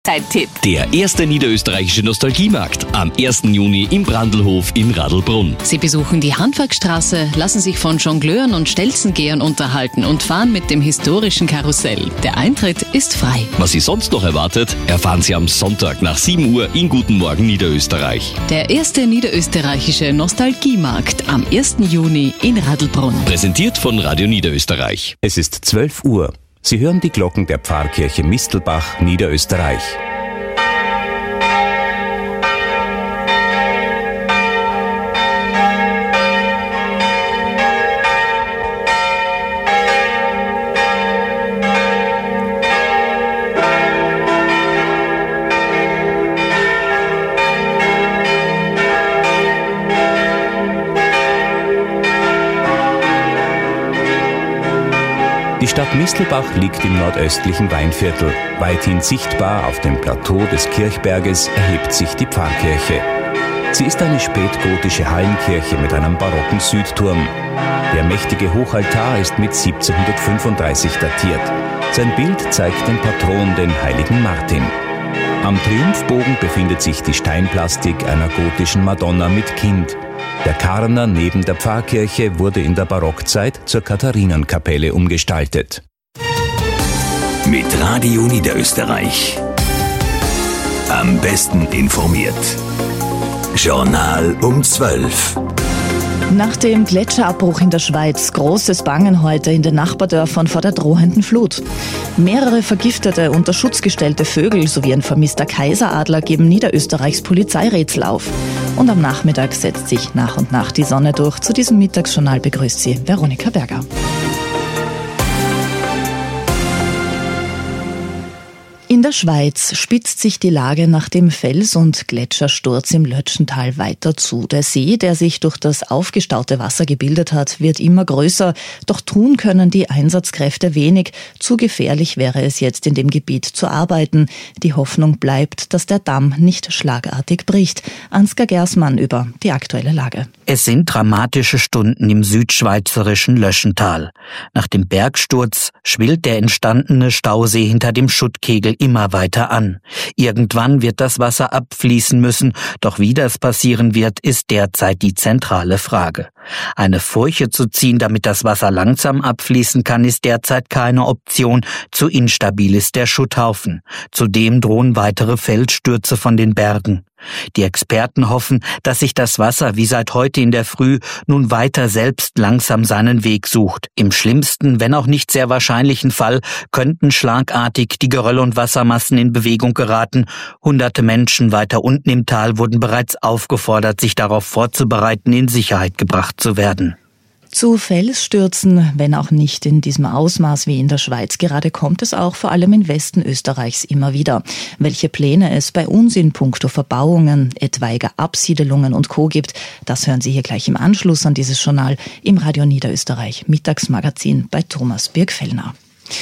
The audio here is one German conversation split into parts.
Zeit-Tipp. Der erste niederösterreichische Nostalgiemarkt am 1. Juni im Brandlhof in Radlbrunn. Sie besuchen die Handwerkstraße, lassen sich von Jongleuren und Stelzengehern unterhalten und fahren mit dem historischen Karussell. Der Eintritt ist frei. Was Sie sonst noch erwartet, erfahren Sie am Sonntag nach 7 Uhr in Guten Morgen Niederösterreich. Der erste niederösterreichische Nostalgiemarkt am 1. Juni in Radlbrunn. Präsentiert von Radio Niederösterreich. Es ist 12 Uhr. Sie hören die Glocken der Pfarrkirche Mistelbach, Niederösterreich. Die Stadt Mistelbach liegt im nordöstlichen Weinviertel. Weithin sichtbar auf dem Plateau des Kirchberges erhebt sich die Pfarrkirche. Sie ist eine spätgotische Hallenkirche mit einem barocken Südturm. Der mächtige Hochaltar ist mit 1735 datiert. Sein Bild zeigt den Patron, den heiligen Martin. Am Triumphbogen befindet sich die Steinplastik einer gotischen Madonna mit Kind. Der Karner neben der Pfarrkirche wurde in der Barockzeit zur Katharinenkapelle umgestaltet. Mit Radio Niederösterreich. Am besten informiert. Journal um 12. Nach dem Gletscherabbruch in der Schweiz großes Bangen heute in den Nachbardörfern vor der drohenden Flut. Mehrere vergiftete, unter Schutz gestellte Vögel sowie ein vermisster Kaiseradler geben Niederösterreichs Polizeirätsel auf. Und am Nachmittag setzt sich nach und nach die Sonne durch. Zu diesem Mittagsjournal begrüßt sie Veronika Berger. In der Schweiz spitzt sich die Lage nach dem Fels- und Gletschersturz im Lötschental weiter zu. Der See, der sich durch das aufgestaute Wasser gebildet hat, wird immer größer. Doch tun können die Einsatzkräfte wenig. Zu gefährlich wäre es jetzt, in dem Gebiet zu arbeiten. Die Hoffnung bleibt, dass der Damm nicht schlagartig bricht. Ansgar Gersmann über die aktuelle Lage. Es sind dramatische Stunden im südschweizerischen Löschental. Nach dem Bergsturz schwillt der entstandene Stausee hinter dem Schuttkegel immer weiter an. Irgendwann wird das Wasser abfließen müssen, doch wie das passieren wird, ist derzeit die zentrale Frage. Eine Furche zu ziehen, damit das Wasser langsam abfließen kann, ist derzeit keine Option. Zu instabil ist der Schutthaufen. Zudem drohen weitere Felsstürze von den Bergen. Die Experten hoffen, dass sich das Wasser wie seit heute in der Früh nun weiter selbst langsam seinen Weg sucht. Im schlimmsten, wenn auch nicht sehr wahrscheinlichen Fall, könnten schlagartig die Gerölle und Wassermassen in Bewegung geraten. Hunderte Menschen weiter unten im Tal wurden bereits aufgefordert, sich darauf vorzubereiten, in Sicherheit gebracht zu werden. Zu Felsstürzen, wenn auch nicht in diesem Ausmaß wie in der Schweiz, gerade kommt es auch vor allem im Westen Österreichs immer wieder. Welche Pläne es bei uns in puncto Verbauungen, etwaiger Absiedelungen und Co. gibt, das hören Sie hier gleich im Anschluss an dieses Journal im Radio Niederösterreich Mittagsmagazin bei Thomas Birgfellner.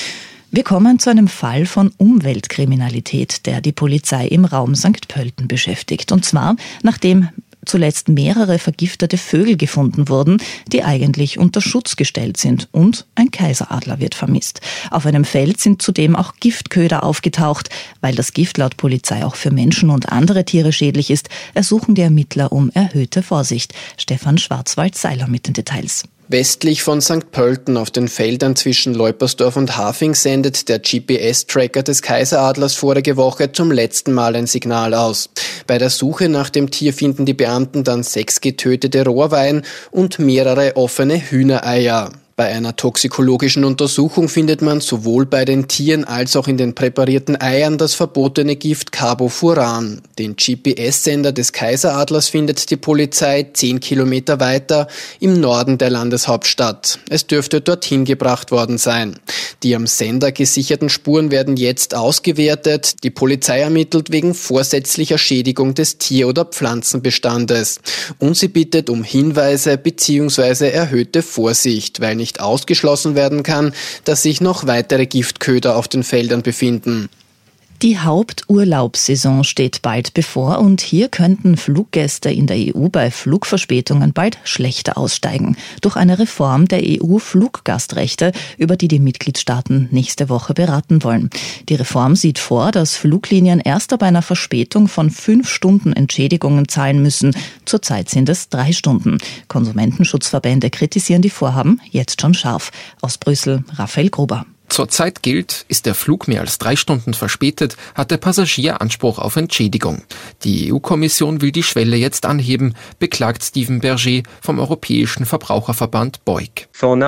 Wir kommen zu einem Fall von Umweltkriminalität, der die Polizei im Raum St. Pölten beschäftigt. Und zwar, nachdem zuletzt mehrere vergiftete Vögel gefunden wurden, die eigentlich unter Schutz gestellt sind, und ein Kaiseradler wird vermisst. Auf einem Feld sind zudem auch Giftköder aufgetaucht. Weil das Gift laut Polizei auch für Menschen und andere Tiere schädlich ist, ersuchen die Ermittler um erhöhte Vorsicht. Stefan Schwarzwald-Seiler mit den Details. Westlich von St. Pölten auf den Feldern zwischen Leupersdorf und Hafing sendet der GPS-Tracker des Kaiseradlers vorige Woche zum letzten Mal ein Signal aus. Bei der Suche nach dem Tier finden die Beamten dann 6 getötete Rohrweihen und mehrere offene Hühnereier. Bei einer toxikologischen Untersuchung findet man sowohl bei den Tieren als auch in den präparierten Eiern das verbotene Gift Carbofuran. Den GPS-Sender des Kaiseradlers findet die Polizei 10 Kilometer weiter im Norden der Landeshauptstadt. Es dürfte dorthin gebracht worden sein. Die am Sender gesicherten Spuren werden jetzt ausgewertet. Die Polizei ermittelt wegen vorsätzlicher Schädigung des Tier- oder Pflanzenbestandes. Und sie bittet um Hinweise bzw. erhöhte Vorsicht, weil nicht ausgeschlossen werden kann, dass sich noch weitere Giftköder auf den Feldern befinden. Die Haupturlaubssaison steht bald bevor und hier könnten Fluggäste in der EU bei Flugverspätungen bald schlechter aussteigen. Durch eine Reform der EU-Fluggastrechte, über die die Mitgliedstaaten nächste Woche beraten wollen. Die Reform sieht vor, dass Fluglinien erst ab einer Verspätung von 5 Stunden Entschädigungen zahlen müssen. Zurzeit sind es 3 Stunden. Konsumentenschutzverbände kritisieren die Vorhaben jetzt schon scharf. Aus Brüssel, Raphael Gruber. Zurzeit gilt, ist der Flug mehr als 3 Stunden verspätet, hat der Passagier Anspruch auf Entschädigung. Die EU-Kommission will die Schwelle jetzt anheben, beklagt Steven Berger vom Europäischen Verbraucherverband BEUC.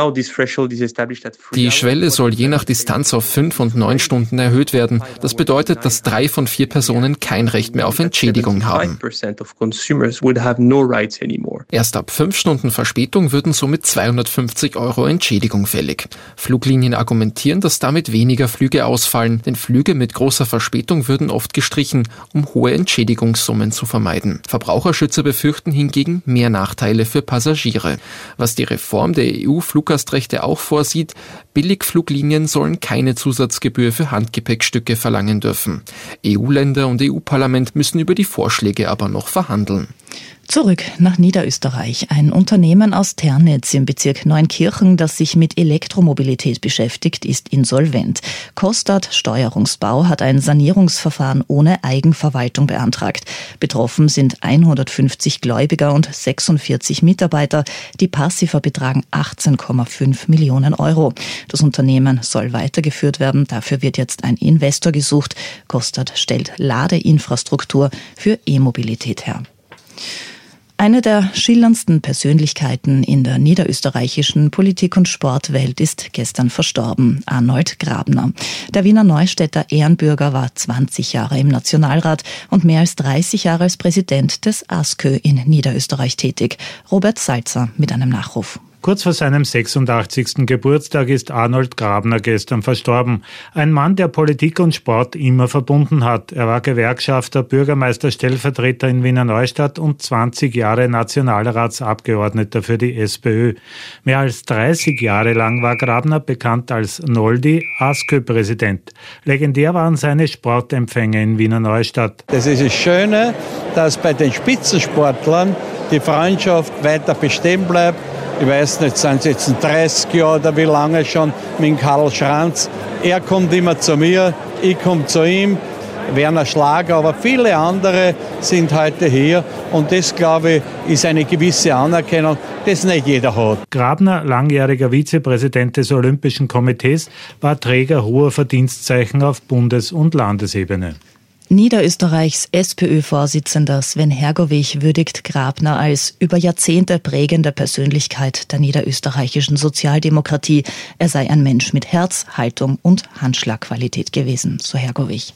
Die Schwelle soll je nach Distanz auf 5 und 9 Stunden erhöht werden. Das bedeutet, dass 3 von 4 Personen kein Recht mehr auf Entschädigung haben. Erst ab 5 Stunden Verspätung würden somit 250 € Entschädigung fällig. Fluglinien argumentieren, dass damit weniger Flüge ausfallen, denn Flüge mit großer Verspätung würden oft gestrichen, um hohe Entschädigungssummen zu vermeiden. Verbraucherschützer befürchten hingegen mehr Nachteile für Passagiere. Was die Reform der EU-Fluggastrechte auch vorsieht, Billigfluglinien sollen keine Zusatzgebühr für Handgepäckstücke verlangen dürfen. EU-Länder und EU-Parlament müssen über die Vorschläge aber noch verhandeln. Zurück nach Niederösterreich. Ein Unternehmen aus Ternitz im Bezirk Neunkirchen, das sich mit Elektromobilität beschäftigt, ist insolvent. Kostat Steuerungsbau hat ein Sanierungsverfahren ohne Eigenverwaltung beantragt. Betroffen sind 150 Gläubiger und 46 Mitarbeiter. Die Passiver betragen 18,5 Millionen €. Das Unternehmen soll weitergeführt werden. Dafür wird jetzt ein Investor gesucht. Kostat stellt Ladeinfrastruktur für E-Mobilität her. Eine der schillerndsten Persönlichkeiten in der niederösterreichischen Politik- und Sportwelt ist gestern verstorben, Arnold Grabner. Der Wiener Neustädter Ehrenbürger war 20 Jahre im Nationalrat und mehr als 30 Jahre als Präsident des ASKÖ in Niederösterreich tätig. Robert Salzer mit einem Nachruf. Kurz vor seinem 86. Geburtstag ist Arnold Grabner gestern verstorben. Ein Mann, der Politik und Sport immer verbunden hat. Er war Gewerkschafter, Bürgermeister, Stellvertreter in Wiener Neustadt und 20 Jahre Nationalratsabgeordneter für die SPÖ. Mehr als 30 Jahre lang war Grabner bekannt als Noldi, ASKÖ-Präsident. Legendär waren seine Sportempfänge in Wiener Neustadt. Das ist das Schöne, dass bei den Spitzensportlern die Freundschaft weiter bestehen bleibt. Ich weiß nicht, sind es jetzt 30 Jahre oder wie lange schon mit Karl Schranz. Er kommt immer zu mir, ich komme zu ihm, Werner Schlager, aber viele andere sind heute hier. Und das, glaube ich, ist eine gewisse Anerkennung, das nicht jeder hat. Grabner, langjähriger Vizepräsident des Olympischen Komitees, war Träger hoher Verdienstzeichen auf Bundes- und Landesebene. Niederösterreichs SPÖ-Vorsitzender Sven Hergovich würdigt Grabner als über Jahrzehnte prägende Persönlichkeit der niederösterreichischen Sozialdemokratie. Er sei ein Mensch mit Herz, Haltung und Handschlagqualität gewesen, so Hergovich.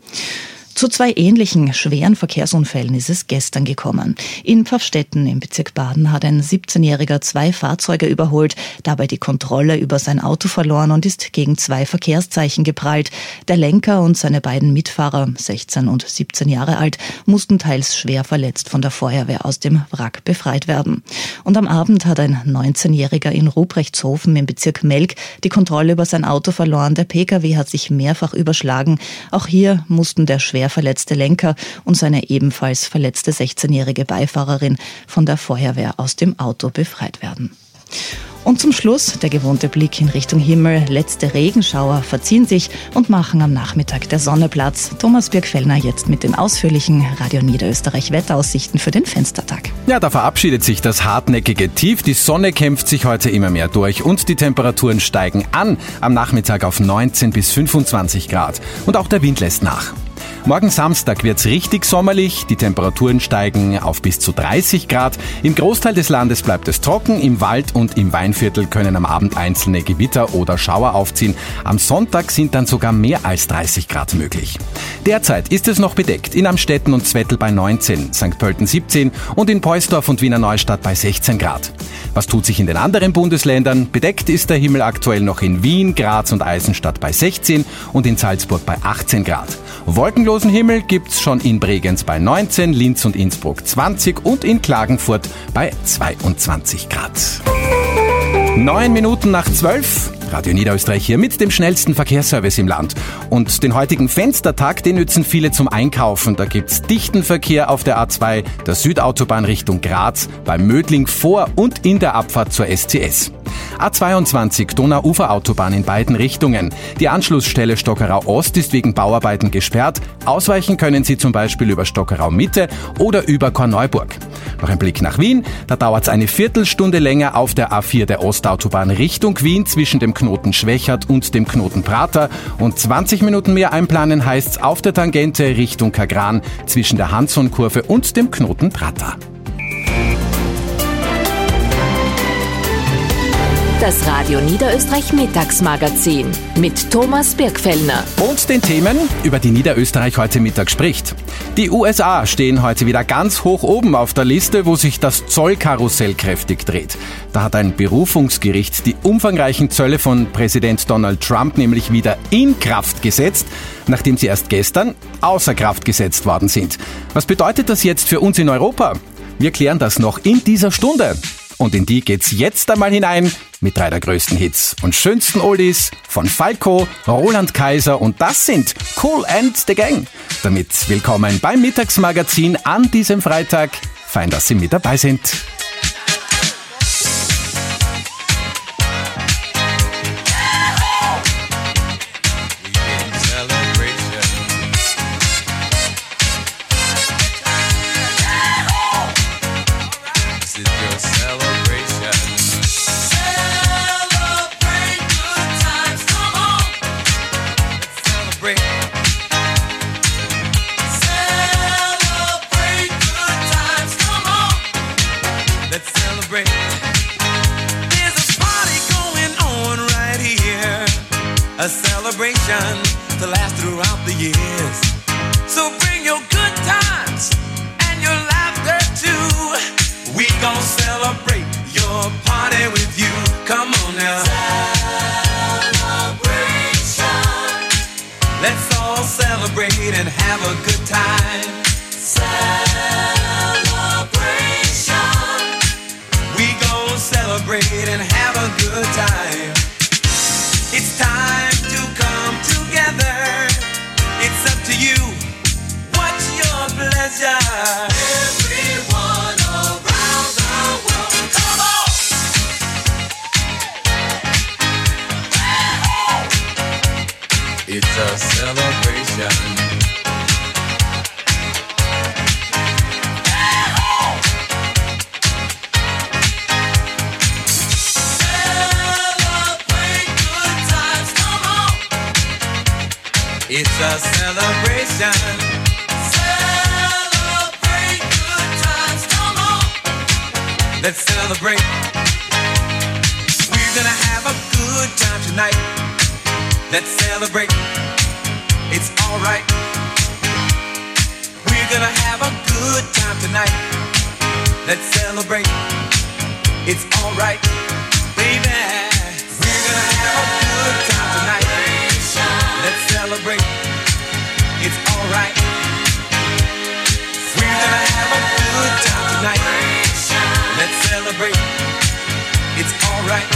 Zu 2 ähnlichen schweren Verkehrsunfällen ist es gestern gekommen. In Pfaffstätten im Bezirk Baden hat ein 17-Jähriger 2 Fahrzeuge überholt, dabei die Kontrolle über sein Auto verloren und ist gegen 2 Verkehrszeichen geprallt. Der Lenker und seine beiden Mitfahrer, 16 und 17 Jahre alt, mussten teils schwer verletzt von der Feuerwehr aus dem Wrack befreit werden. Und am Abend hat ein 19-Jähriger in Ruprechtshausen im Bezirk Melk die Kontrolle über sein Auto verloren. Der Pkw hat sich mehrfach überschlagen. Auch hier mussten der schwer verletzte Lenker und seine ebenfalls verletzte 16-jährige Beifahrerin von der Feuerwehr aus dem Auto befreit werden. Und zum Schluss der gewohnte Blick in Richtung Himmel. Letzte Regenschauer verziehen sich und machen am Nachmittag der Sonne Platz. Thomas Birkfellner jetzt mit den ausführlichen Radio Niederösterreich Wetteraussichten für den Fenstertag. Ja, da verabschiedet sich das hartnäckige Tief. Die Sonne kämpft sich heute immer mehr durch und die Temperaturen steigen an. Am Nachmittag auf 19 bis 25 Grad. Und auch der Wind lässt nach. Morgen Samstag wird's richtig sommerlich, die Temperaturen steigen auf bis zu 30 Grad. Im Großteil des Landes bleibt es trocken, im Wald und im Weinviertel können am Abend einzelne Gewitter oder Schauer aufziehen. Am Sonntag sind dann sogar mehr als 30 Grad möglich. Derzeit ist es noch bedeckt in Amstetten und Zwettl bei 19, St. Pölten 17 und in Poisdorf und Wiener Neustadt bei 16 Grad. Was tut sich in den anderen Bundesländern? Bedeckt ist der Himmel aktuell noch in Wien, Graz und Eisenstadt bei 16 und in Salzburg bei 18 Grad. Wolkenlosen Himmel gibt's schon in Bregenz bei 19, Linz und Innsbruck 20 und in Klagenfurt bei 22 Grad. 9 Minuten nach 12. Radio Niederösterreich hier mit dem schnellsten Verkehrsservice im Land. Und den heutigen Fenstertag, den nützen viele zum Einkaufen. Da gibt's dichten Verkehr auf der A2, der Südautobahn Richtung Graz, bei Mödling vor und in der Abfahrt zur SCS. A22 Donau-Ufer-Autobahn in beiden Richtungen. Die Anschlussstelle Stockerau Ost ist wegen Bauarbeiten gesperrt. Ausweichen können Sie zum Beispiel über Stockerau Mitte oder über Korneuburg. Noch ein Blick nach Wien. Da dauert es eine Viertelstunde länger auf der A4 der Ostautobahn Richtung Wien zwischen dem Knoten Schwächert und dem Knoten Prater. Und 20 Minuten mehr einplanen heißt's auf der Tangente Richtung Kagran zwischen der Hanson-Kurve und dem Knoten Prater. Das Radio Niederösterreich Mittagsmagazin mit Thomas Birkfellner. Und den Themen, über die Niederösterreich heute Mittag spricht. Die USA stehen heute wieder ganz hoch oben auf der Liste, wo sich das Zollkarussell kräftig dreht. Da hat ein Berufungsgericht die umfangreichen Zölle von Präsident Donald Trump nämlich wieder in Kraft gesetzt, nachdem sie erst gestern außer Kraft gesetzt worden sind. Was bedeutet das jetzt für uns in Europa? Wir klären das noch in dieser Stunde. Und in die geht's jetzt einmal hinein mit 3 der größten Hits und schönsten Oldies von Falco, Roland Kaiser und das sind Kool and the Gang. Damit willkommen beim Mittagsmagazin an diesem Freitag. Fein, dass Sie mit dabei sind. A celebration to last throughout the years. So bring your good times and your laughter too. We gon' celebrate your party with you. Come on now. Celebration. Let's all celebrate and have a good time. Celebration. We gon' celebrate and have a good time. It's time to come together. It's up to you. What's your pleasure? Everyone around the world, come on! It's a celebration. It's a celebration. Celebrate good times, come on. Let's celebrate. We're gonna have a good time tonight. Let's celebrate. It's alright. We're gonna have a good time tonight. Let's celebrate. It's alright, baby. We're gonna have a good time tonight. Let's celebrate. It's alright. We're gonna have a good time tonight. Let's celebrate. It's alright.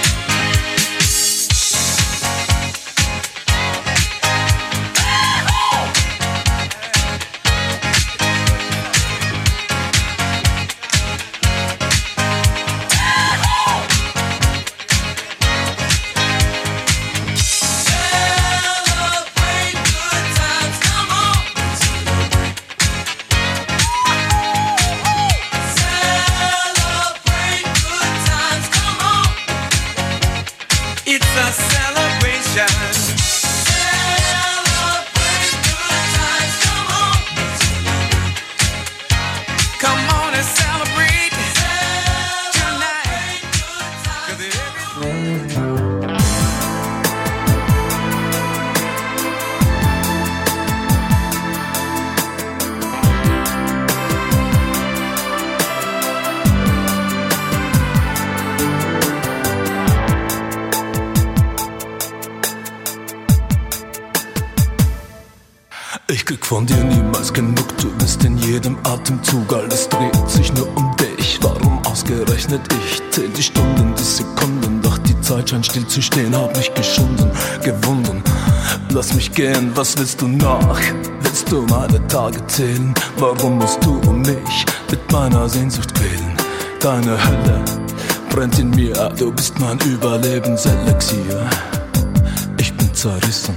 Ich krieg von dir niemals genug, du bist in jedem Atemzug, alles dreht sich nur um dich. Warum ausgerechnet ich? Zähl die Stunden, die Sekunden, doch die Zeit Zeit scheint still zu stehen, hab mich geschunden, gewunden. Lass mich gehen, was willst du noch? Willst du meine Tage zählen? Warum musst du mich mit meiner Sehnsucht quälen? Deine Hölle brennt in mir, du bist mein Überlebenselixier. Ich bin zerrissen.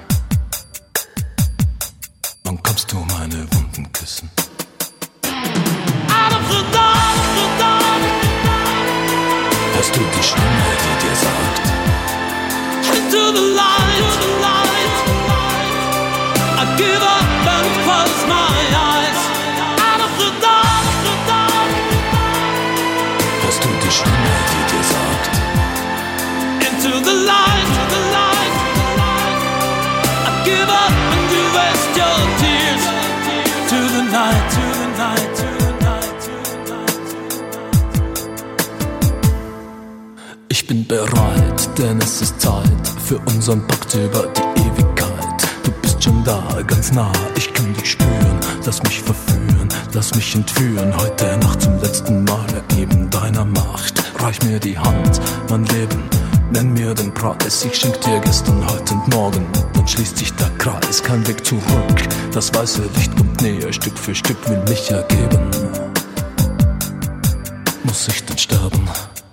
Wann kommst du meine Wunden küssen? Hörst du die Stimme, die dir sagt: Into the light, I give up and close my eyes. Out of the dark, Hörst du die Stimme, die dir sagt: into the light, I give up and you waste your tears. To the night, to the night, to the night, to the night. Ich bin bereit, denn es ist Zeit für unseren Pakt über die Ewigkeit. Du bist schon da, ganz nah, ich kann dich spüren. Lass mich verführen, lass mich entführen. Heute Nacht zum letzten Mal ergeben deiner Macht. Reich mir die Hand, mein Leben, nenn mir den Preis. Ich schenk dir gestern, heute und morgen. Dann schließt sich der Kreis, kein Weg zurück. Das weiße Licht kommt näher, Stück für Stück will mich ergeben. Muss ich denn sterben,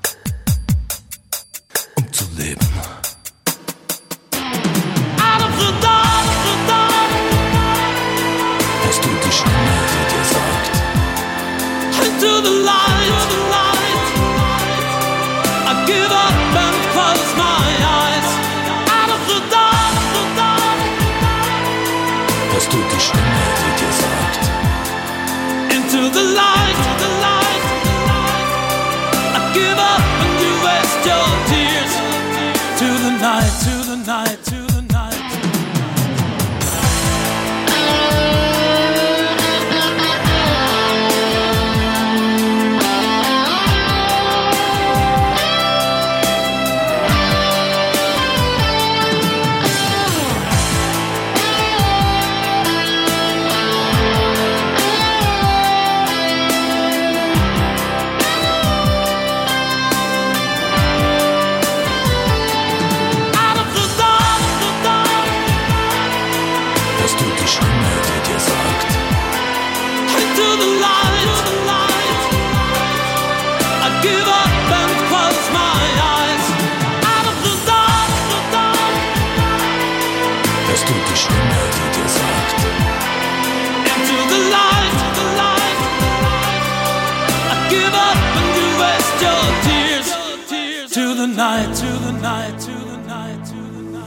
um zu leben? Hörst du die Stimme, die dir sagt: Into the light, I give up and close my eyes. Out of the dark, Hörst du die Stimme, die dir sagt: into the light, I give up and you waste your tears. To the night, to the night, to the night. Night, to the night, to the night, to the night.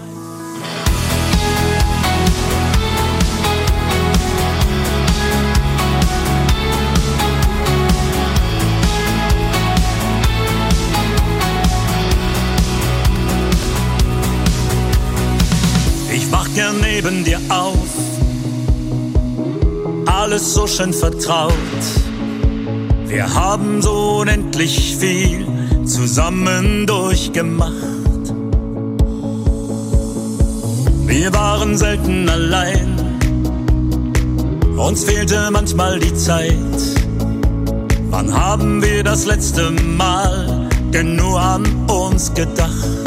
Ich wach gern neben dir auf, alles so schön vertraut. Wir haben so unendlich viel zusammen durchgemacht. Wir waren selten allein, uns fehlte manchmal die Zeit. Wann haben wir das letzte Mal denn nur an uns gedacht?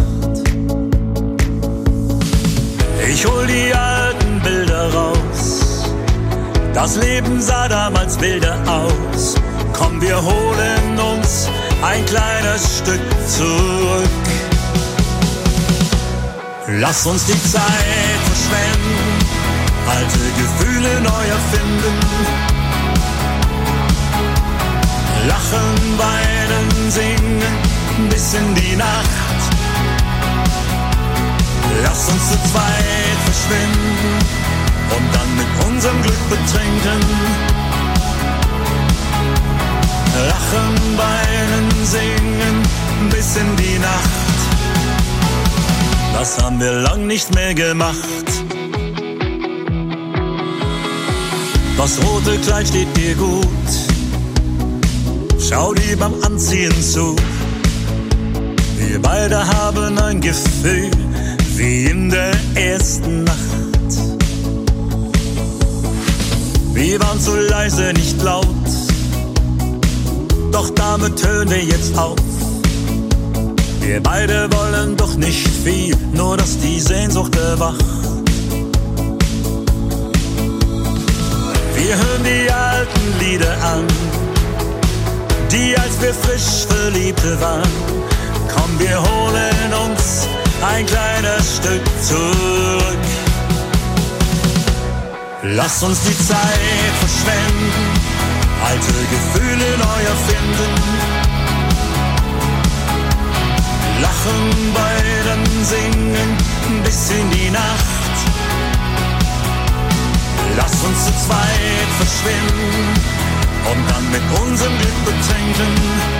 Ich hol die alten Bilder raus, das Leben sah damals wilder aus. Komm, wir holen uns ein kleines Stück zurück. Lass uns die Zeit verschwenden, alte Gefühle neu erfinden. Lachen, weinen, singen bis in die Nacht. Lass uns zu zweit verschwinden und dann mit unserem Glück betrinken. Lachen, weinen, singen bis in die Nacht. Das haben wir lang nicht mehr gemacht. Das rote Kleid steht dir gut. Schau dir beim Anziehen zu. Wir beide haben ein Gefühl wie in der ersten Nacht. Wir waren zu leise, nicht laut, doch damit hören wir jetzt auf. Wir beide wollen doch nicht viel, nur dass die Sehnsucht erwacht. Wir hören die alten Lieder an, die als wir frisch Verliebte waren. Komm, wir holen uns ein kleines Stück zurück. Lass uns die Zeit verschwenden, alte Gefühle neu erfinden. Lachen, weinen, singen bis in die Nacht. Lass uns zu zweit verschwinden und dann mit unserem Glück betrinken.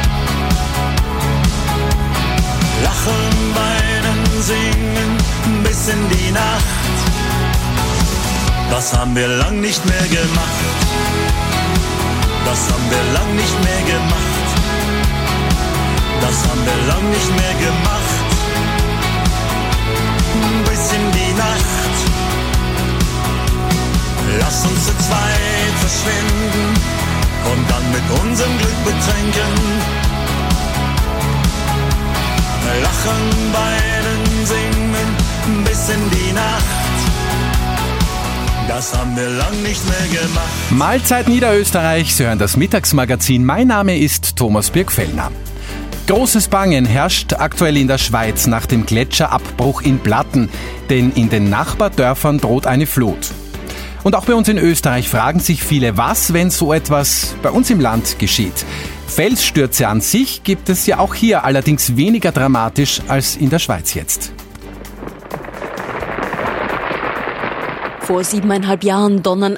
Lachen, weinen, singen bis in die Nacht. Das haben wir lang nicht mehr gemacht. Das haben wir lang nicht mehr gemacht. Das haben wir lang nicht mehr gemacht. Bis in die Nacht. Lass uns zu zweit verschwinden und dann mit unserem Glück betrinken. Lachen, weinen, singen bis in die Nacht. Das haben wir lang nicht mehr gemacht. Mahlzeit Niederösterreich, Sie hören das Mittagsmagazin. Mein Name ist Thomas Birkfellner. Großes Bangen herrscht aktuell in der Schweiz nach dem Gletscherabbruch in Platten, denn in den Nachbardörfern droht eine Flut. Und auch bei uns in Österreich fragen sich viele, was, wenn so etwas bei uns im Land geschieht. Felsstürze an sich gibt es ja auch hier, allerdings weniger dramatisch als in der Schweiz jetzt. Vor 7,5 Jahren donnern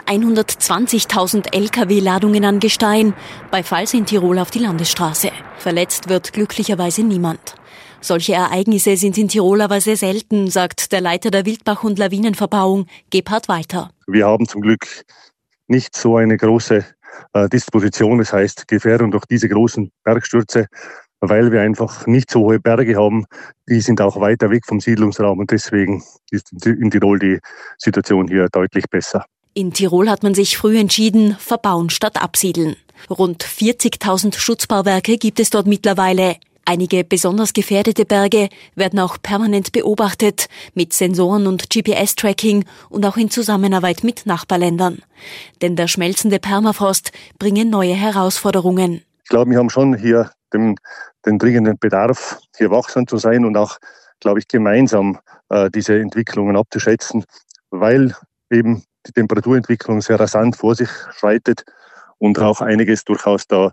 120.000 Lkw-Ladungen an Gestein bei Pfalz in Tirol auf die Landesstraße. Verletzt wird glücklicherweise niemand. Solche Ereignisse sind in Tirol aber sehr selten, sagt der Leiter der Wildbach- und Lawinenverbauung, Gebhard Walter. Wir haben zum Glück nicht so eine große Disposition, das heißt Gefährdung durch diese großen Bergstürze, weil wir einfach nicht so hohe Berge haben. Die sind auch weiter weg vom Siedlungsraum und deswegen ist in Tirol die Situation hier deutlich besser. In Tirol hat man sich früh entschieden, verbauen statt absiedeln. Rund 40.000 Schutzbauwerke gibt es dort mittlerweile. Einige besonders gefährdete Berge werden auch permanent beobachtet, mit Sensoren und GPS-Tracking und auch in Zusammenarbeit mit Nachbarländern. Denn der schmelzende Permafrost bringe neue Herausforderungen. Ich glaube, wir haben schon hier den dringenden Bedarf, hier wachsam zu sein und auch, glaube ich, gemeinsam diese Entwicklungen abzuschätzen, weil eben die Temperaturentwicklung sehr rasant vor sich schreitet und auch einiges durchaus da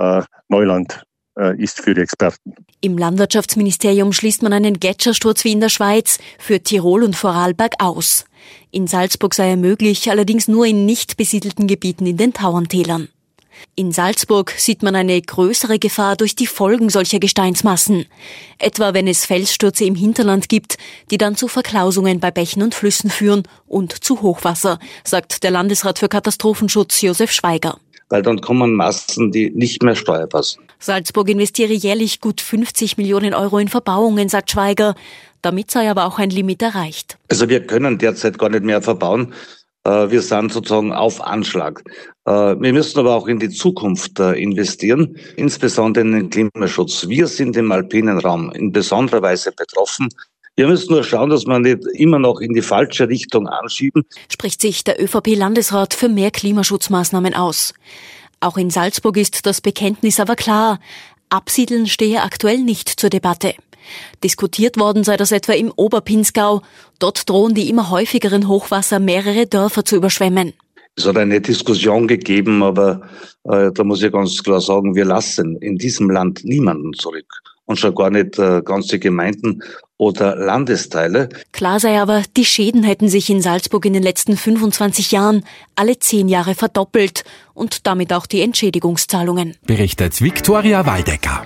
Neuland ist für die Experten. Im Landwirtschaftsministerium schließt man einen Gletschersturz wie in der Schweiz für Tirol und Vorarlberg aus. In Salzburg sei er möglich, allerdings nur in nicht besiedelten Gebieten in den Tauerntälern. In Salzburg sieht man eine größere Gefahr durch die Folgen solcher Gesteinsmassen. Etwa wenn es Felsstürze im Hinterland gibt, die dann zu Verklausungen bei Bächen und Flüssen führen und zu Hochwasser, sagt der Landesrat für Katastrophenschutz Josef Schweiger. Weil dann kommen Massen, die nicht mehr steuerbar sind. Salzburg investiere jährlich gut 50 Millionen Euro in Verbauungen, sagt Schweiger. Damit sei aber auch ein Limit erreicht. Also wir können derzeit gar nicht mehr verbauen. Wir sind sozusagen auf Anschlag. Wir müssen aber auch in die Zukunft investieren, insbesondere in den Klimaschutz. Wir sind im alpinen Raum in besonderer Weise betroffen. Wir müssen nur schauen, dass wir nicht immer noch in die falsche Richtung anschieben. Spricht sich der ÖVP-Landesrat für mehr Klimaschutzmaßnahmen aus. Auch in Salzburg ist das Bekenntnis aber klar. Absiedeln stehe aktuell nicht zur Debatte. Diskutiert worden sei das etwa im Oberpinzgau. Dort drohen die immer häufigeren Hochwasser mehrere Dörfer zu überschwemmen. Es hat eine Diskussion gegeben, aber da muss ich ganz klar sagen, wir lassen in diesem Land niemanden zurück. Und schon gar nicht ganze Gemeinden oder Landesteile. Klar sei aber, die Schäden hätten sich in Salzburg in den letzten 25 Jahren alle 10 Jahre verdoppelt und damit auch die Entschädigungszahlungen. Berichtet Viktoria Waldecker.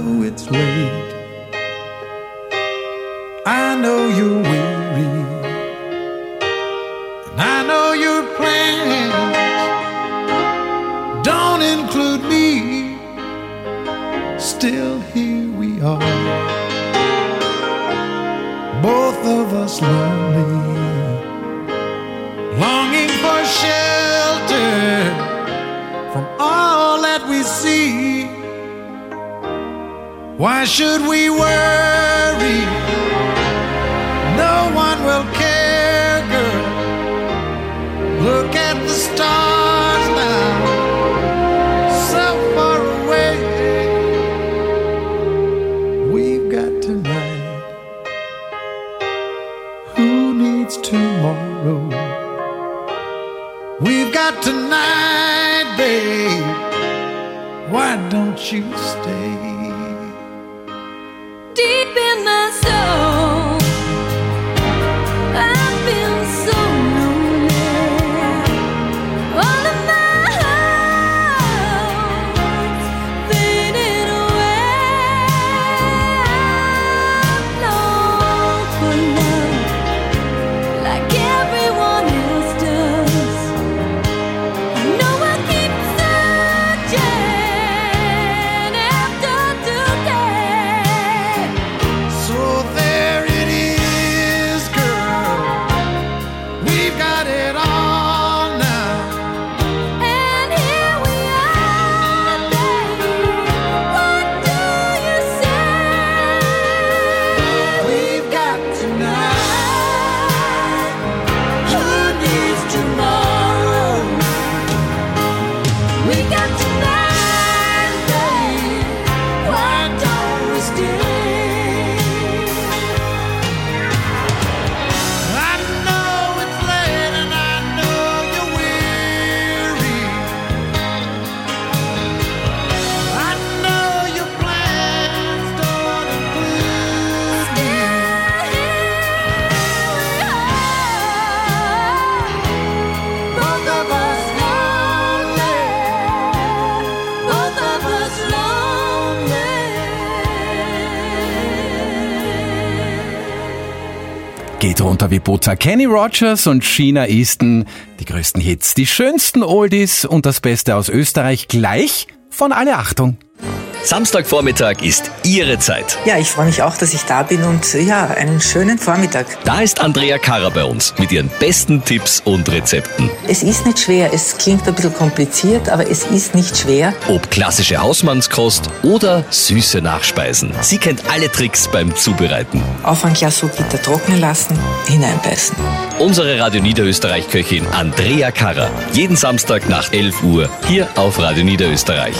know it's late. I know you're weary, and I know your plans don't include me. Still here we are, both of us lonely, longing for shelter from all that we see. Why should we worry? No one will care, girl. Look at the stars now, so far away. We've got tonight. Who needs tomorrow? We've got tonight, babe. Why don't you stay? Deep in my soul, I feel so lonely. All of my hopes fading away. I long for love like everyone else does. I know I keep searching after today. So there it is, girl. We've got it all now. And here we are, babe. What do you say? We've got tonight. Who needs tomorrow? We got tonight, babe. Why don't we stay? I know it's late and I know you're weary. I know your plans don't include me. Both of us lonely. Both of us lonely. Geht runter wie Butter. Kenny Rogers und Sheena Easton. Die größten Hits, die schönsten Oldies und das Beste aus Österreich gleich von Alle Achtung. Samstagvormittag ist Ihre Zeit. Ja, ich freue mich auch, dass ich da bin und ja, einen schönen Vormittag. Da ist Andrea Karrer bei uns mit ihren besten Tipps und Rezepten. Es ist nicht schwer, es klingt ein bisschen kompliziert, aber es ist nicht schwer. Ob klassische Hausmannskost oder süße Nachspeisen. Sie kennt alle Tricks beim Zubereiten. Auf ein Glas Gitter trocknen lassen, hineinbeißen. Unsere Radio Niederösterreich-Köchin Andrea Karrer. Jeden Samstag nach 11 Uhr hier auf Radio Niederösterreich.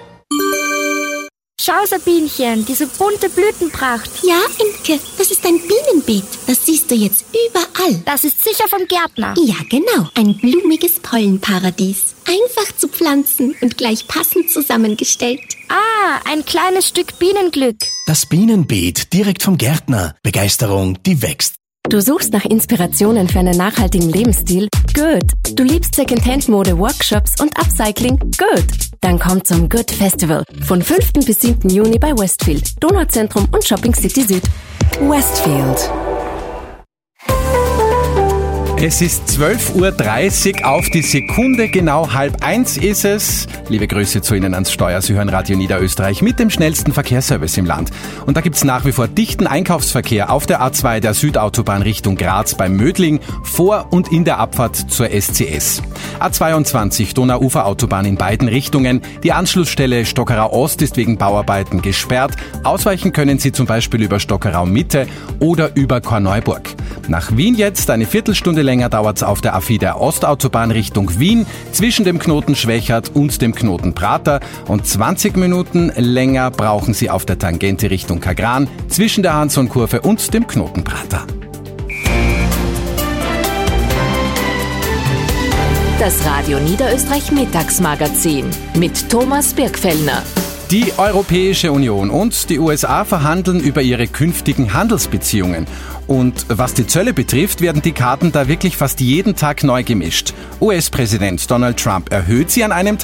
Schau, Sabinchen, diese bunte Blütenpracht. Ja, Imke, das ist ein Bienenbeet. Das siehst du jetzt überall. Das ist sicher vom Gärtner. Ja, genau. Ein blumiges Pollenparadies. Einfach zu pflanzen und gleich passend zusammengestellt. Ah, ein kleines Stück Bienenglück. Das Bienenbeet direkt vom Gärtner. Begeisterung, die wächst. Du suchst nach Inspirationen für einen nachhaltigen Lebensstil? Good. Du liebst Secondhand-Mode, Workshops und Upcycling? Good. Dann komm zum Good Festival von 5. bis 7. Juni bei Westfield, Donauzentrum und Shopping City Süd. Westfield. Es ist 12.30 Uhr auf die Sekunde, genau 12:30 ist es. Liebe Grüße zu Ihnen ans Steuer. Sie hören Radio Niederösterreich mit dem schnellsten Verkehrsservice im Land. Und da gibt's nach wie vor dichten Einkaufsverkehr auf der A2 der Südautobahn Richtung Graz bei Mödling vor und in der Abfahrt zur SCS. A22 Donauuferautobahn in beiden Richtungen. Die Anschlussstelle Stockerau Ost ist wegen Bauarbeiten gesperrt. Ausweichen können Sie zum Beispiel über Stockerau Mitte oder über Korneuburg. Nach Wien jetzt eine Viertelstunde länger dauert's auf der A4 der Ostautobahn Richtung Wien zwischen dem Knoten Schwächert und dem Knoten Prater und 20 Minuten länger brauchen Sie auf der Tangente Richtung Kagran zwischen der Hansonkurve und dem Knoten Prater. Das Radio Niederösterreich Mittagsmagazin mit Thomas Birkfellner. Die Europäische Union und die USA verhandeln über ihre künftigen Handelsbeziehungen. Und was die Zölle betrifft, werden die Karten da wirklich fast jeden Tag neu gemischt. US-Präsident Donald Trump erhöht sie an einem Tag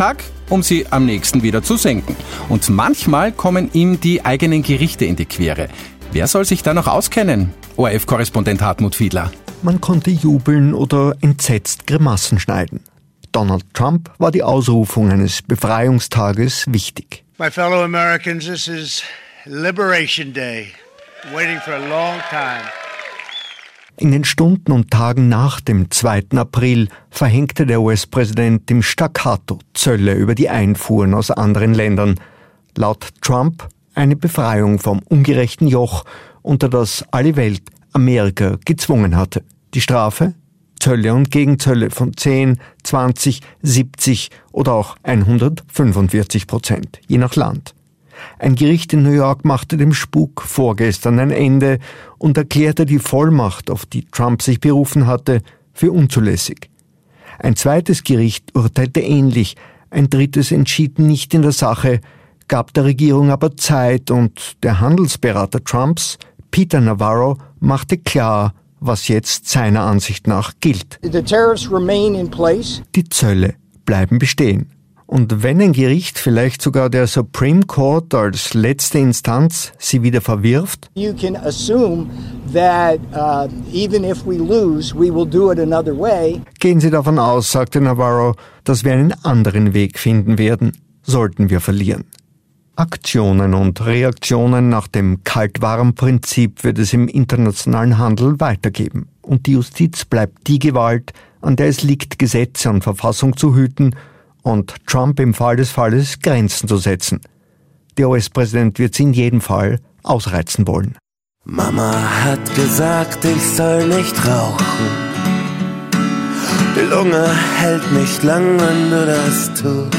um sie am nächsten wieder zu senken. Und manchmal kommen ihm die eigenen Gerichte in die Quere. Wer soll sich da noch auskennen? ORF-Korrespondent Hartmut Fiedler. Man konnte jubeln oder entsetzt Grimassen schneiden. Donald Trump war die Ausrufung eines Befreiungstages wichtig. My fellow Americans, this is Liberation Day. Waiting for a long time. In den Stunden und Tagen nach dem 2. April verhängte der US-Präsident im Staccato Zölle über die Einfuhren aus anderen Ländern. Laut Trump eine Befreiung vom ungerechten Joch, unter das alle Welt Amerika gezwungen hatte. Die Strafe? Zölle und Gegenzölle von 10, 20, 70 oder auch 145%, je nach Land. Ein Gericht in New York machte dem Spuk vorgestern ein Ende und erklärte die Vollmacht, auf die Trump sich berufen hatte, für unzulässig. Ein zweites Gericht urteilte ähnlich, ein drittes entschied nicht in der Sache, gab der Regierung aber Zeit und der Handelsberater Trumps, Peter Navarro, machte klar, was jetzt seiner Ansicht nach gilt. The tariffs remain in place. Die Zölle bleiben bestehen. Und wenn ein Gericht, vielleicht sogar der Supreme Court als letzte Instanz, sie wieder verwirft, You can assume that even if we lose, we will do it another way. gehen Sie davon aus, sagte Navarro, dass wir einen anderen Weg finden werden, sollten wir verlieren. Aktionen und Reaktionen nach dem Kalt-Warm-Prinzip wird es im internationalen Handel weitergeben. Und die Justiz bleibt die Gewalt, an der es liegt, Gesetze und Verfassung zu hüten und Trump im Fall des Falles Grenzen zu setzen. Der US-Präsident wird sie in jedem Fall ausreizen wollen. Mama hat gesagt, ich soll nicht rauchen. Die Lunge hält nicht lang, wenn du das tust.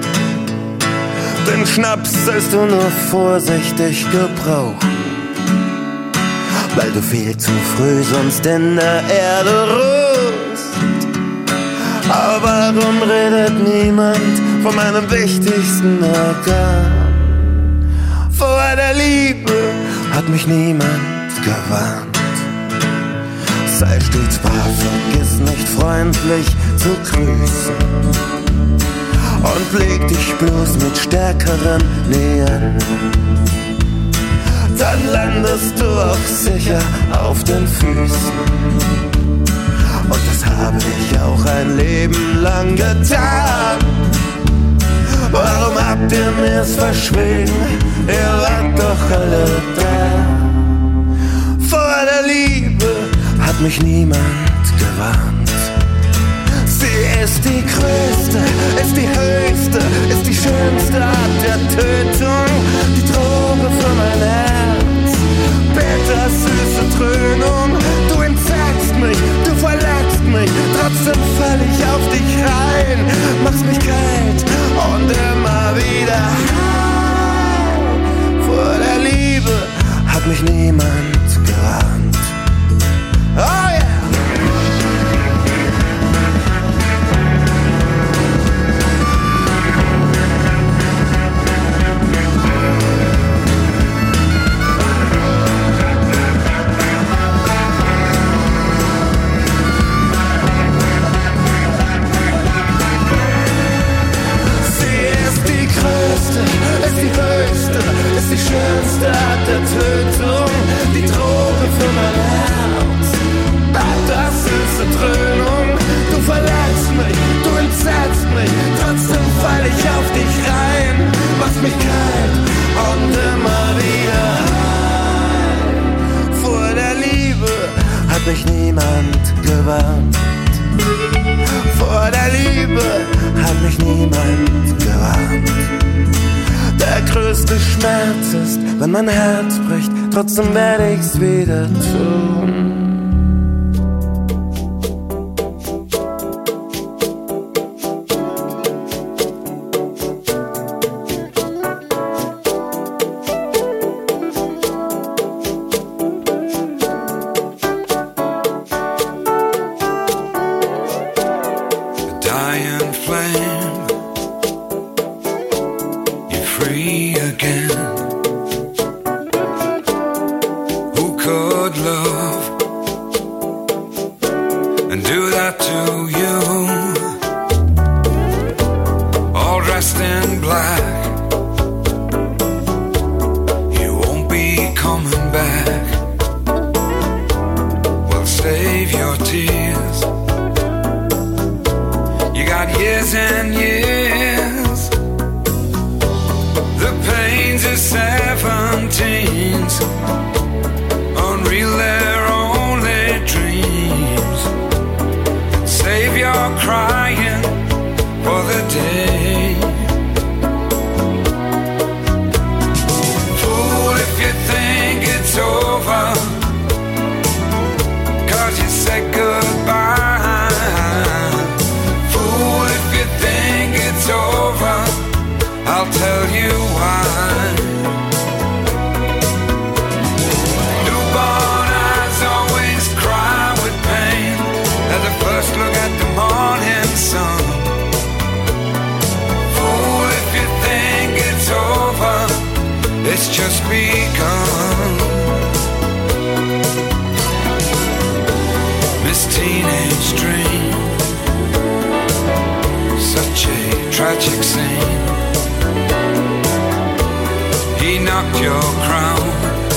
Den Schnaps sollst du nur vorsichtig gebrauchen, weil du viel zu früh sonst in der Erde ruhst. Aber warum redet niemand von meinem wichtigsten Organ? Vor der Liebe hat mich niemand gewarnt. Sei stets brav, vergiss nicht freundlich zu grüßen. Und leg dich bloß mit Stärkeren näher. Dann landest du auch sicher auf den Füßen. Und das habe ich auch ein Leben lang getan. Warum habt ihr mir's verschwiegen? Ihr wart doch alle da. Vor der Liebe hat mich niemand gewarnt. Sie ist die größte, ist die höchste, ist die schönste Art der Tötung. Die Droge für mein Herz, bittersüße Dröhnung. Du entsackst mich, du verletzt mich, trotzdem fall ich auf dich rein. Machst mich kalt und immer wieder heim. Vor der Liebe hat mich niemand gewarnt. Oh yeah! Ist die schönste Art der Tötung, die Droge für mein Herz. Das süße Dröhnung, du verletzt mich, du entsetzt mich, trotzdem fall ich auf dich rein. Machst mich kalt und immer wieder heim. Vor der Liebe hat mich niemand gewarnt. Vor der Liebe hat mich niemand gewarnt. Der größte Schmerz ist, wenn mein Herz bricht, trotzdem werde ich's wieder tun. dreams, unreal they're only dreams. Save your crying for the day. Fool if you think it's over, 'cause you said goodbye. Fool if you think it's over, I'll tell you why. Newborn eyes always cry with pain at the first look at the morning sun. Fool if you think it's over, it's just begun. This teenage dream, such a tragic scene. He knocked your crown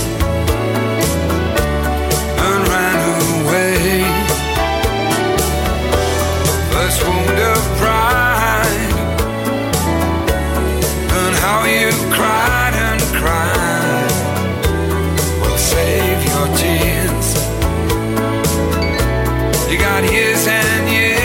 and ran away. First wound of pride, and how you cried and cried. Well, save your tears. You got years and years.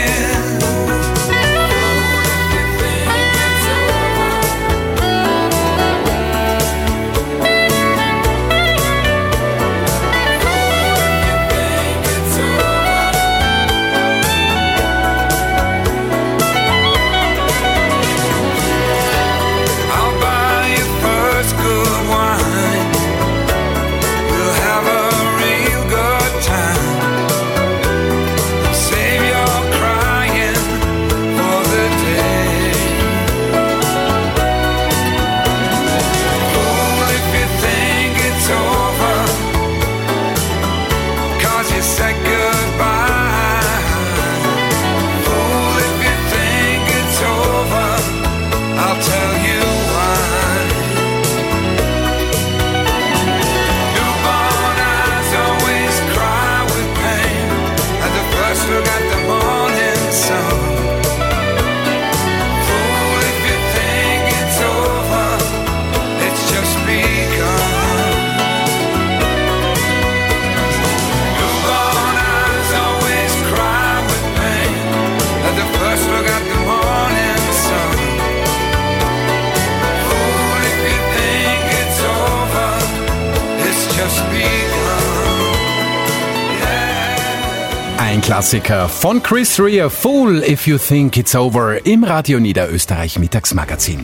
Ein Klassiker von Chris Rea, Fool If You Think It's Over, im Radio Niederösterreich Mittagsmagazin.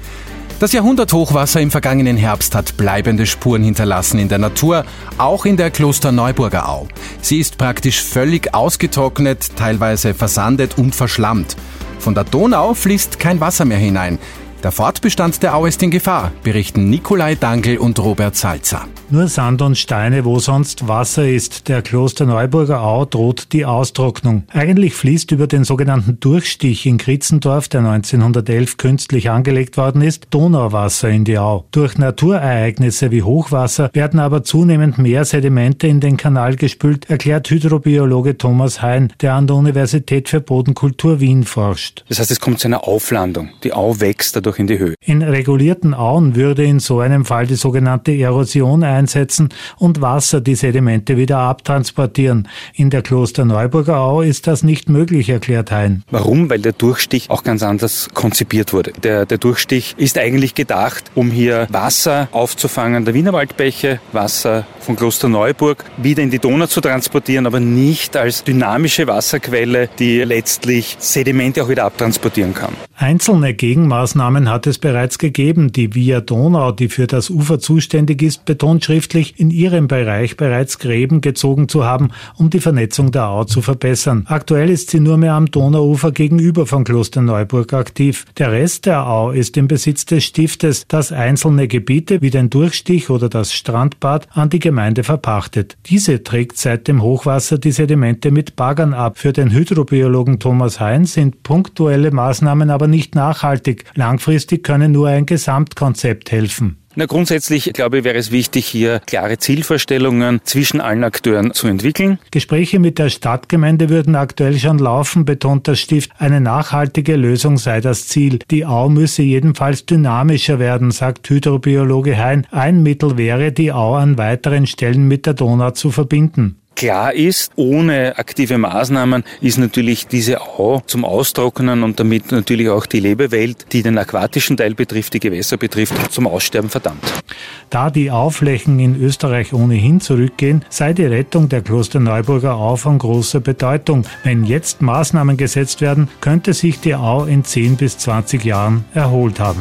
Das Jahrhunderthochwasser im vergangenen Herbst hat bleibende Spuren hinterlassen in der Natur, auch in der Klosterneuburger Au. Sie ist praktisch völlig ausgetrocknet, teilweise versandet und verschlammt. Von der Donau fließt kein Wasser mehr hinein. Der Fortbestand der Au ist in Gefahr, berichten Nikolai Dangl und Robert Salzer. Nur Sand und Steine, wo sonst Wasser ist. Der Klosterneuburger Au droht die Austrocknung. Eigentlich fließt über den sogenannten Durchstich in Kritzendorf, der 1911 künstlich angelegt worden ist, Donauwasser in die Au. Durch Naturereignisse wie Hochwasser werden aber zunehmend mehr Sedimente in den Kanal gespült, erklärt Hydrobiologe Thomas Hein, der an der Universität für Bodenkultur Wien forscht. Das heißt, es kommt zu einer Auflandung. Die Au wächst dadurch in die Höhe. In regulierten Auen würde in so einem Fall die sogenannte Erosion einsetzen und Wasser die Sedimente wieder abtransportieren. In der Klosterneuburger Au ist das nicht möglich, erklärt Hein. Warum? Weil der Durchstich auch ganz anders konzipiert wurde. Der Durchstich ist eigentlich gedacht, um hier Wasser aufzufangen, der Wienerwaldbäche, Wasser von Klosterneuburg wieder in die Donau zu transportieren, aber nicht als dynamische Wasserquelle, die letztlich Sedimente auch wieder abtransportieren kann. Einzelne Gegenmaßnahmen hat es bereits gegeben. Die Via Donau, die für das Ufer zuständig ist, betont schriftlich, in ihrem Bereich bereits Gräben gezogen zu haben, um die Vernetzung der Au zu verbessern. Aktuell ist sie nur mehr am Donauufer gegenüber von Klosterneuburg aktiv. Der Rest der Au ist im Besitz des Stiftes, das einzelne Gebiete wie den Durchstich oder das Strandbad an die Gemeinde verpachtet. Diese trägt seit dem Hochwasser die Sedimente mit Baggern ab. Für den Hydrobiologen Thomas Hein sind punktuelle Maßnahmen aber nicht nachhaltig. Langfristig können nur ein Gesamtkonzept helfen. Na, grundsätzlich, glaube ich, wäre es wichtig, hier klare Zielvorstellungen zwischen allen Akteuren zu entwickeln. Gespräche mit der Stadtgemeinde würden aktuell schon laufen, betont das Stift. Eine nachhaltige Lösung sei das Ziel. Die Au müsse jedenfalls dynamischer werden, sagt Hydrobiologe Hein. Ein Mittel wäre, die Au an weiteren Stellen mit der Donau zu verbinden. Klar ist, ohne aktive Maßnahmen ist natürlich diese Au zum Austrocknen und damit natürlich auch die Lebewelt, die den aquatischen Teil betrifft, die Gewässer betrifft, zum Aussterben verdammt. Da die Auflächen in Österreich ohnehin zurückgehen, sei die Rettung der Klosterneuburger Au von großer Bedeutung. Wenn jetzt Maßnahmen gesetzt werden, könnte sich die Au in 10 bis 20 Jahren erholt haben.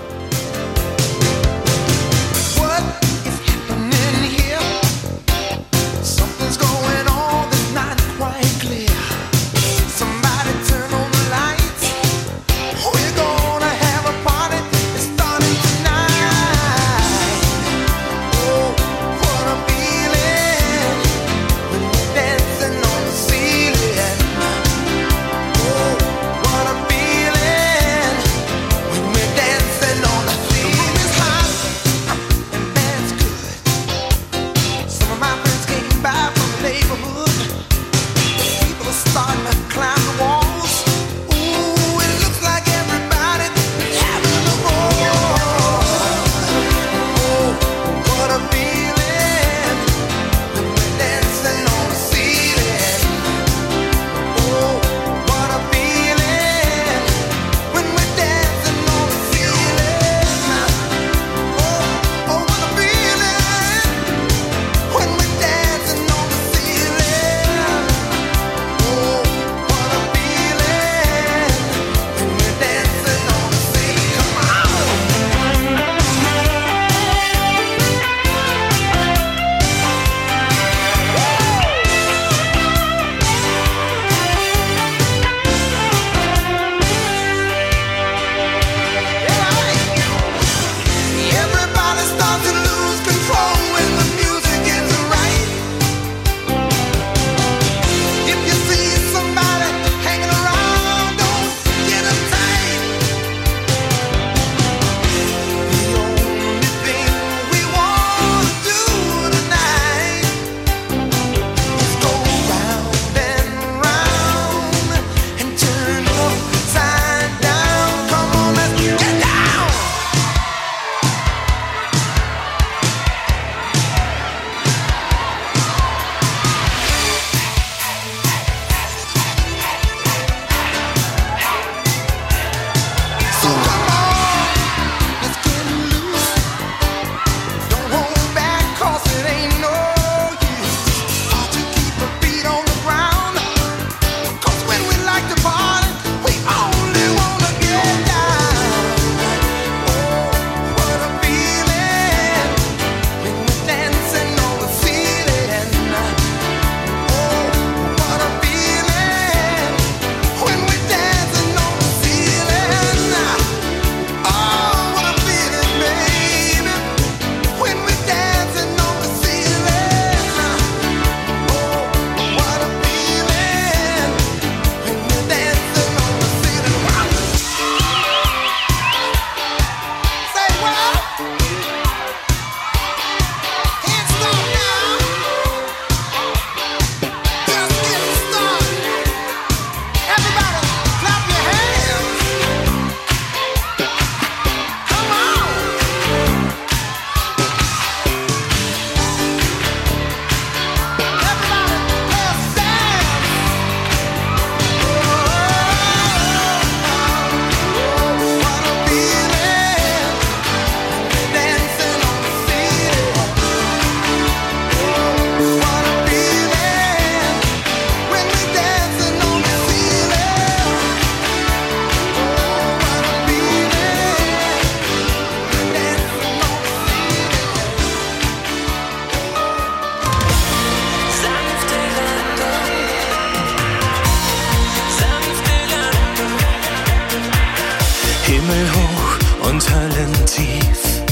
Himmel hoch und Höllen tief,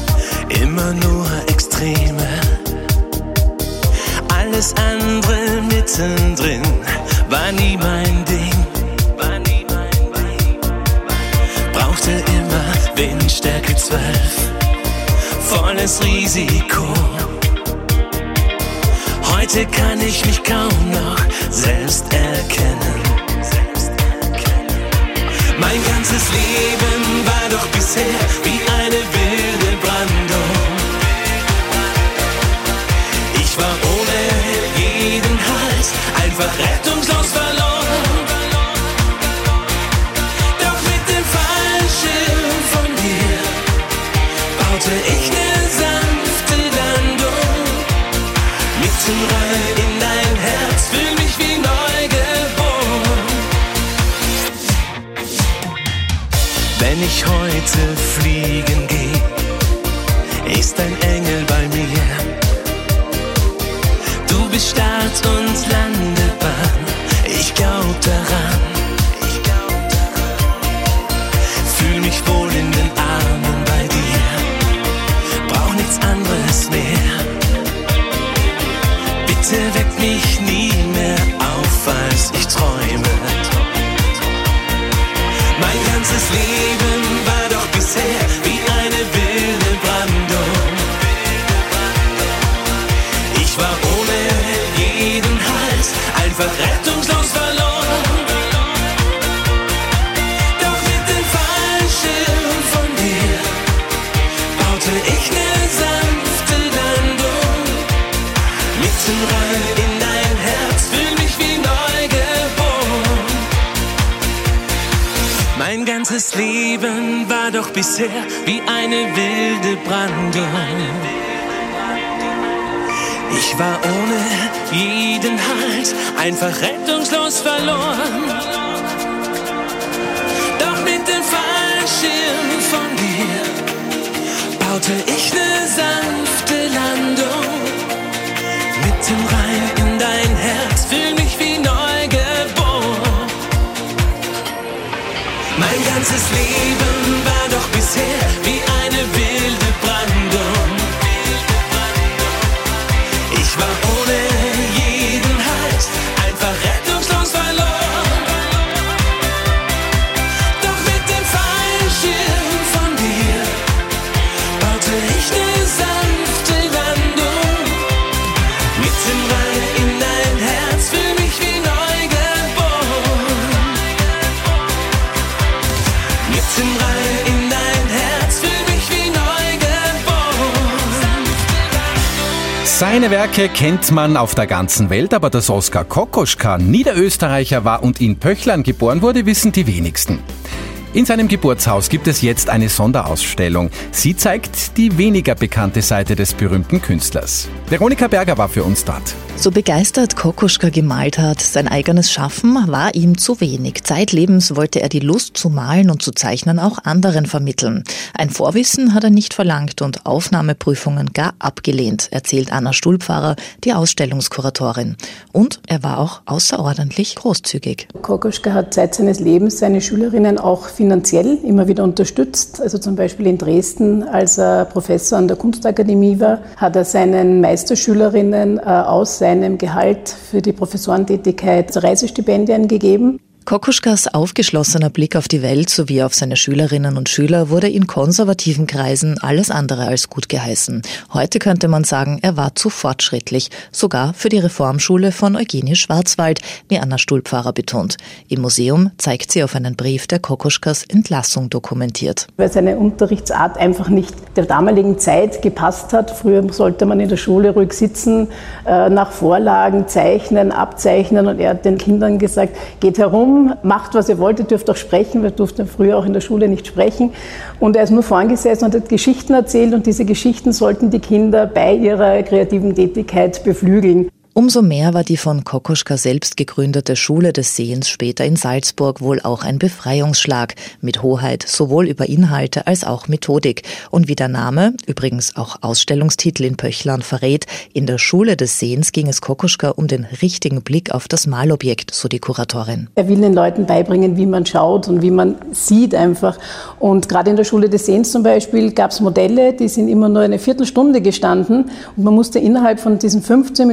immer nur Extreme. Alles andere mittendrin war nie mein Ding. Brauchte immer Windstärke 12 volles Risiko. Heute kann ich mich kaum noch selbst erkennen. Mein ganzes Leben war doch bisher wie eine wilde Brandung. Ich war ohne jeden Halt einfach rettungslos verloren. Doch mit dem Fallschirm von dir baute ich eine sanfte Landung. Mitten rein in dein Herz, fühl mich wie neu geboren. Wenn ich heute fliegen gehe, ist ein Engel bei mir. Du bist Start und Landebahn, ich glaub daran. Fühl mich wohl in den Armen bei dir, brauch nichts anderes mehr. Bitte weck mich nie mehr auf, als ich träume. Mein ganzes Leben war doch bisher wie eine wilde Brandung. Ich war ohne jeden Halt einfach rettungslos verloren. Doch mit dem Fallschirm von dir baute ich eine sanfte Landung. Mitten rein in dein Herz, fühl mich wie neu geboren. Mein ganzes Leben war doch bisher wie eine wilde Brandung. Ich war ohne jeden Halt einfach rettungslos verloren. Doch mit dem Fallschirm von dir baute ich eine sanfte Landung. Mitten rein in dein Herz, fühl mich wie neu geboren. Mein ganzes Leben war doch bisher wie eine wilde Brandung. Ich war ohne jeden Halt einfach rettungslos verloren. Doch mit dem Fallschirm von dir baute ich eine sanfte Landung. Mitten rein in dein Herz, fühl mich wie neu geboren. Mitten rein in dein Herz, fühl mich wie neu geboren. Seine Werke kennt man auf der ganzen Welt, aber dass Oskar Kokoschka Niederösterreicher war und in Pöchlern geboren wurde, wissen die wenigsten. In seinem Geburtshaus gibt es jetzt eine Sonderausstellung. Sie zeigt die weniger bekannte Seite des berühmten Künstlers. Veronika Berger war für uns dort. So begeistert Kokoschka gemalt hat, sein eigenes Schaffen war ihm zu wenig. Zeitlebens wollte er die Lust zu malen und zu zeichnen auch anderen vermitteln. Ein Vorwissen hat er nicht verlangt und Aufnahmeprüfungen gar abgelehnt, erzählt Anna Stulpfarrer, die Ausstellungskuratorin. Und er war auch außerordentlich großzügig. Kokoschka hat Zeit seines Lebens seine Schülerinnen auch finanziell immer wieder unterstützt. Also zum Beispiel in Dresden, als er Professor an der Kunstakademie war, hat er seinen Meisterschülerinnen aus seinem Gehalt für die Professorentätigkeit Reisestipendien gegeben. Kokoschkas aufgeschlossener Blick auf die Welt sowie auf seine Schülerinnen und Schüler wurde in konservativen Kreisen alles andere als gut geheißen. Heute könnte man sagen, er war zu fortschrittlich, sogar für die Reformschule von Eugenie Schwarzwald, wie Anna Stulpfarrer betont. Im Museum zeigt sie auf einen Brief, der Kokoschkas Entlassung dokumentiert. Weil seine Unterrichtsart einfach nicht der damaligen Zeit gepasst hat. Früher sollte man in der Schule ruhig sitzen, nach Vorlagen zeichnen, abzeichnen, und er hat den Kindern gesagt, geht herum, macht, was ihr wollt, ihr dürft auch sprechen, wir durften früher auch in der Schule nicht sprechen. Und er ist nur vorn gesessen und hat Geschichten erzählt, und diese Geschichten sollten die Kinder bei ihrer kreativen Tätigkeit beflügeln. Umso mehr war die von Kokoschka selbst gegründete Schule des Sehens später in Salzburg wohl auch ein Befreiungsschlag, mit Hoheit sowohl über Inhalte als auch Methodik. Und wie der Name, übrigens auch Ausstellungstitel in Pöchlern verrät, in der Schule des Sehens ging es Kokoschka um den richtigen Blick auf das Malobjekt, so die Kuratorin. Er will den Leuten beibringen, wie man schaut und wie man sieht einfach. Und gerade in der Schule des Sehens zum Beispiel gab es Modelle, die sind immer nur eine Viertelstunde gestanden, und man musste innerhalb von diesen 15 Minuten wirklich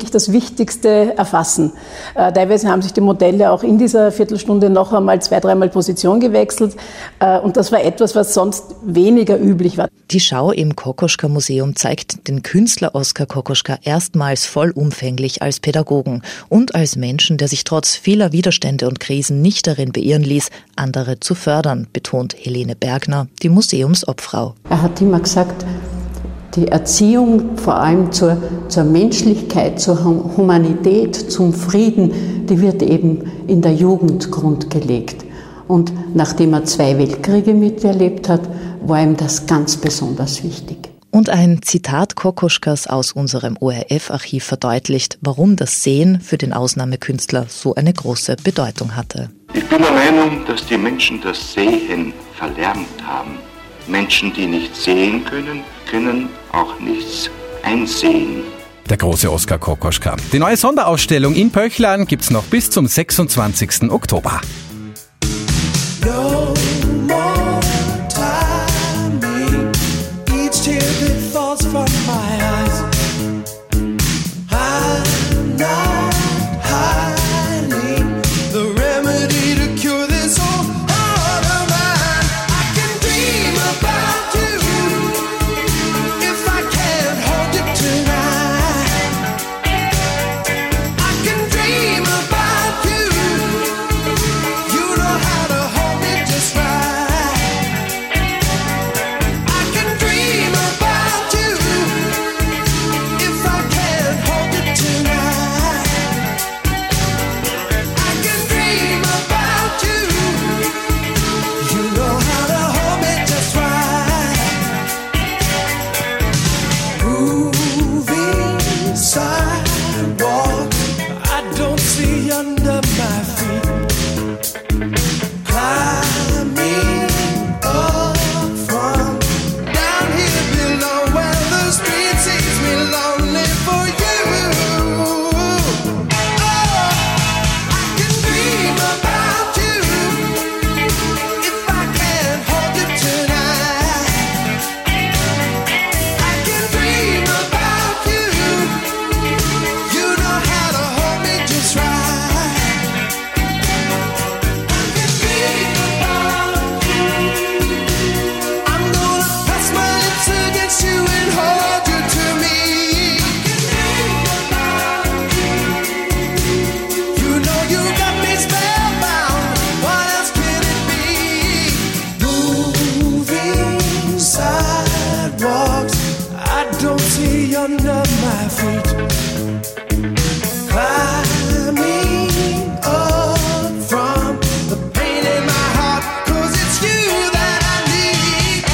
wirklich das Wichtigste erfassen. Teilweise haben sich die Modelle auch in dieser Viertelstunde noch einmal 2-3 Mal Position gewechselt. Und das war etwas, was sonst weniger üblich war. Die Schau im Kokoschka-Museum zeigt den Künstler Oskar Kokoschka erstmals vollumfänglich als Pädagogen und als Menschen, der sich trotz vieler Widerstände und Krisen nicht darin beirren ließ, andere zu fördern, betont Helene Bergner, die Museumsobfrau. Er hat immer gesagt, die Erziehung vor allem zur Menschlichkeit, zur Humanität, zum Frieden, die wird eben in der Jugend grundgelegt. Und nachdem er 2 Weltkriege miterlebt hat, war ihm das ganz besonders wichtig. Und ein Zitat Kokoschkas aus unserem ORF-Archiv verdeutlicht, warum das Sehen für den Ausnahmekünstler so eine große Bedeutung hatte. Ich bin der Meinung, dass die Menschen das Sehen verlernt haben. Menschen, die nicht sehen können, können auch nichts einsehen. Der große Oskar Kokoschka. Die neue Sonderausstellung in Pöchlern gibt's noch bis zum 26. Oktober. No more timing. Each tear that falls from my eyes. I'm not hiding the remedy to cure this whole heart of mine. I can dream about you if I can't hold you tonight. I can dream about you. You know how to hold me just right. I can dream about you if I can't hold you tonight. I can dream about you. You know how to hold me just right. Moving sidewalk, I don't see under my feet. Climbing up from down here below where the street sees me lonely for you. Oh, I can dream about you if I can't hold you tonight. I can dream about you. You know how to hold me just right. I'm gonna press my lips against you and hold you to me. You know you got me spellbound. What else can it be? Moving sidewalks, I don't see under my feet. Climbing up from the pain in my heart, 'cause it's you that I need.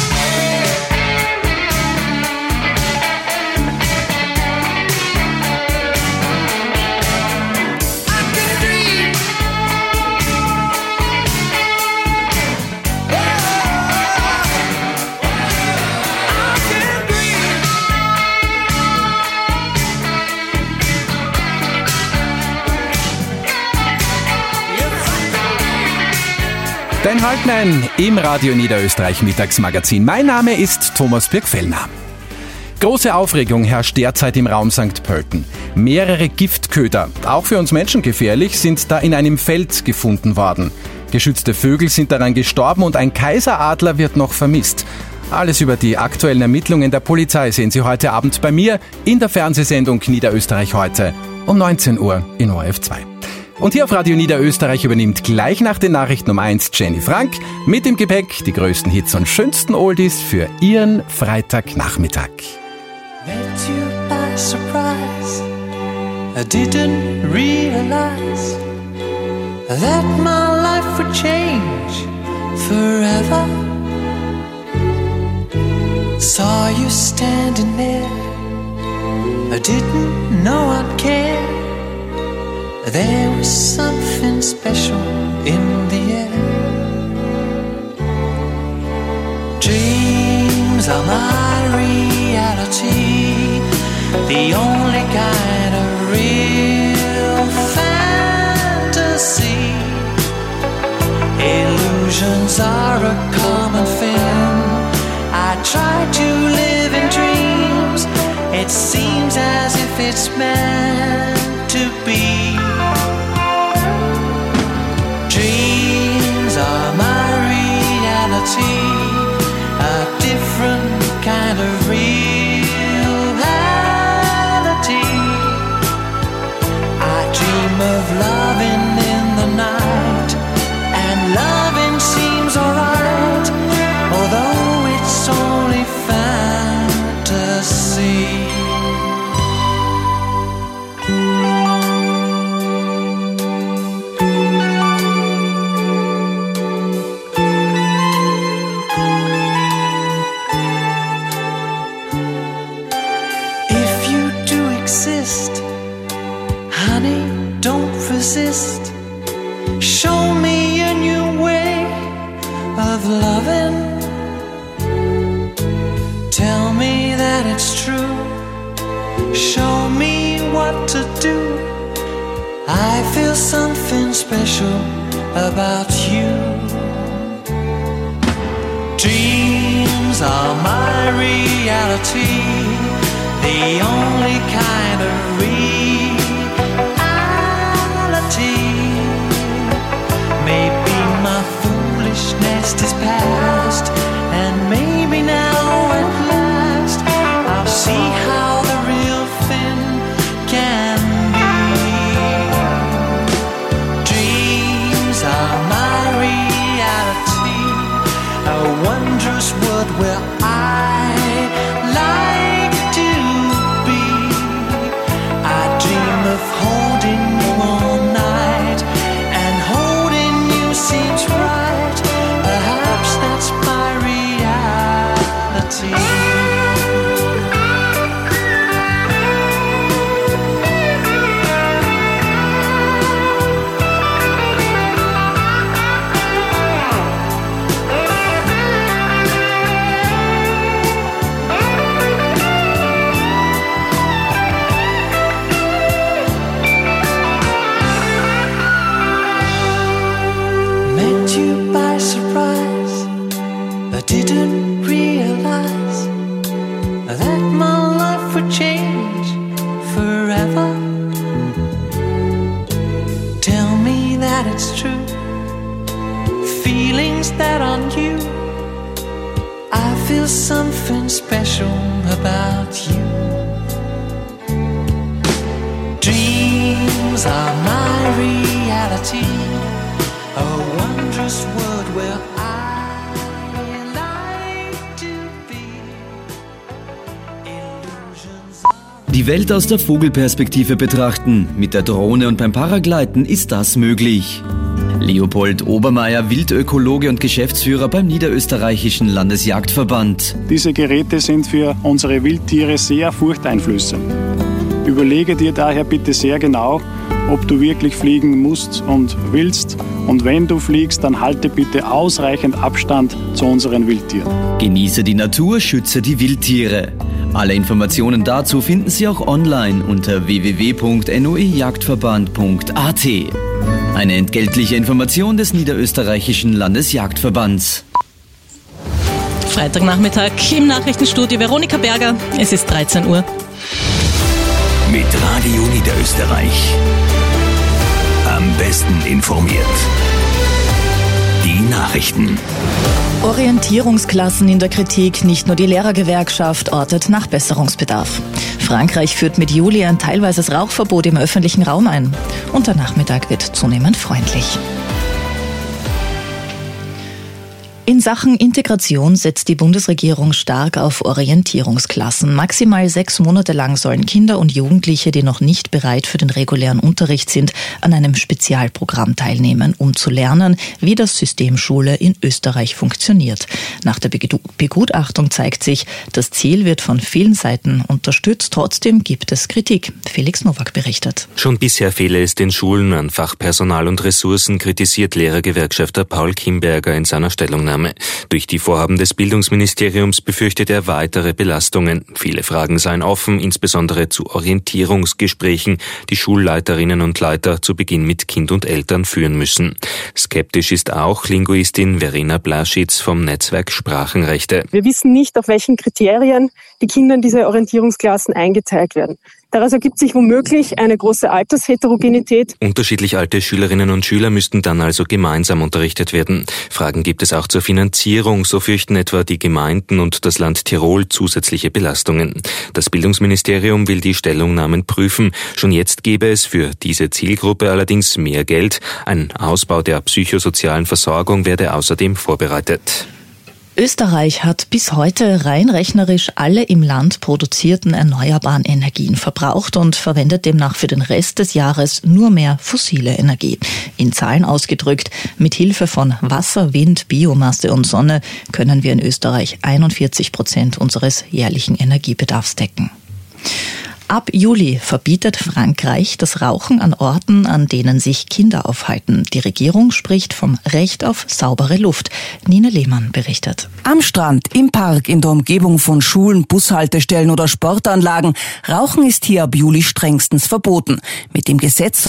I can dream. I can dream. Dein Halbnein im Radio Niederösterreich Mittagsmagazin. Mein Name ist Thomas Birkfellner. Große Aufregung herrscht derzeit im Raum St. Pölten. Mehrere Giftköder, auch für uns Menschen gefährlich, sind da in einem Feld gefunden worden. Geschützte Vögel sind daran gestorben und ein Kaiseradler wird noch vermisst. Alles über die aktuellen Ermittlungen der Polizei sehen Sie heute Abend bei mir in der Fernsehsendung Niederösterreich heute um 19 Uhr in ORF 2. Und hier auf Radio Niederösterreich übernimmt gleich nach den Nachrichten um 1 Jenny Frank mit dem Gepäck die größten Hits und schönsten Oldies für Ihren Freitagnachmittag. Met you by surprise. I didn't realize that my life would change forever. Saw you standing there. I didn't know I'd care. There was something special in the air. Dreams are my reality, the only kind of real fantasy. Illusions are a common thing. I try to live in dreams. It seems as if it's meant to be. Dreams are my reality, a different kind of reality. I dream of loving in the night, and loving seems alright, although it's only fantasy. If you do exist, honey, don't resist. Show me a new way of loving. Tell me that it's true. Show me what to do. I feel something special about you. Dreams are my reality, the only kind of reality. Maybe my foolishness is past, and maybe now at last I'll see how the real thing can be. Dreams are my reality, a wondrous world where I like to be. I dream of holding you all night, and holding you seems right. Perhaps that's my reality. Met you by surprise, but didn't realize that my life would change forever. Tell me that it's true, feelings that aren't you. I feel something special about you. Dreams are my reality, a wondrous world where I like to be. Die Welt aus der Vogelperspektive betrachten. Mit der Drohne und beim Paragleiten ist das möglich. Leopold Obermeier, Wildökologe und Geschäftsführer beim Niederösterreichischen Landesjagdverband. Diese Geräte sind für unsere Wildtiere sehr furchteinflößend. Überlege dir daher bitte sehr genau, ob du wirklich fliegen musst und willst. Und wenn du fliegst, dann halte bitte ausreichend Abstand zu unseren Wildtieren. Genieße die Natur, schütze die Wildtiere. Alle Informationen dazu finden Sie auch online unter www.noejagdverband.at. Eine entgeltliche Information des Niederösterreichischen Landesjagdverbands. Freitagnachmittag im Nachrichtenstudio Veronika Berger. Es ist 13 Uhr. Mit Radio Niederösterreich. Am besten informiert. Die Nachrichten. Orientierungsklassen in der Kritik, nicht nur die Lehrergewerkschaft ortet Nachbesserungsbedarf. Frankreich führt mit Juli ein teilweises Rauchverbot im öffentlichen Raum ein. Und der Nachmittag wird zunehmend freundlich. In Sachen Integration setzt die Bundesregierung stark auf Orientierungsklassen. Maximal 6 Monate lang sollen Kinder und Jugendliche, die noch nicht bereit für den regulären Unterricht sind, an einem Spezialprogramm teilnehmen, um zu lernen, wie das System Schule in Österreich funktioniert. Nach der Begutachtung zeigt sich, das Ziel wird von vielen Seiten unterstützt. Trotzdem gibt es Kritik. Felix Nowak berichtet. Schon bisher fehle es den Schulen an Fachpersonal und Ressourcen, kritisiert Lehrergewerkschafter Paul Kimberger in seiner Stellungnahme. Durch die Vorhaben des Bildungsministeriums befürchtet er weitere Belastungen. Viele Fragen seien offen, insbesondere zu Orientierungsgesprächen, die Schulleiterinnen und Leiter zu Beginn mit Kind und Eltern führen müssen. Skeptisch ist auch Linguistin Verena Blaschitz vom Netzwerk Sprachenrechte. Wir wissen nicht, auf welchen Kriterien die Kinder in diese Orientierungsklassen eingeteilt werden. Daraus ergibt sich womöglich eine große Altersheterogenität. Unterschiedlich alte Schülerinnen und Schüler müssten dann also gemeinsam unterrichtet werden. Fragen gibt es auch zur Finanzierung. So fürchten etwa die Gemeinden und das Land Tirol zusätzliche Belastungen. Das Bildungsministerium will die Stellungnahmen prüfen. Schon jetzt gäbe es für diese Zielgruppe allerdings mehr Geld. Ein Ausbau der psychosozialen Versorgung werde außerdem vorbereitet. Österreich hat bis heute rein rechnerisch alle im Land produzierten erneuerbaren Energien verbraucht und verwendet demnach für den Rest des Jahres nur mehr fossile Energie. In Zahlen ausgedrückt, mit Hilfe von Wasser, Wind, Biomasse und Sonne können wir in Österreich 41% unseres jährlichen Energiebedarfs decken. Ab Juli verbietet Frankreich das Rauchen an Orten, an denen sich Kinder aufhalten. Die Regierung spricht vom Recht auf saubere Luft. Nina Lehmann berichtet. Am Strand, im Park, in der Umgebung von Schulen, Bushaltestellen oder Sportanlagen. Rauchen ist hier ab Juli strengstens verboten. Mit dem Gesetz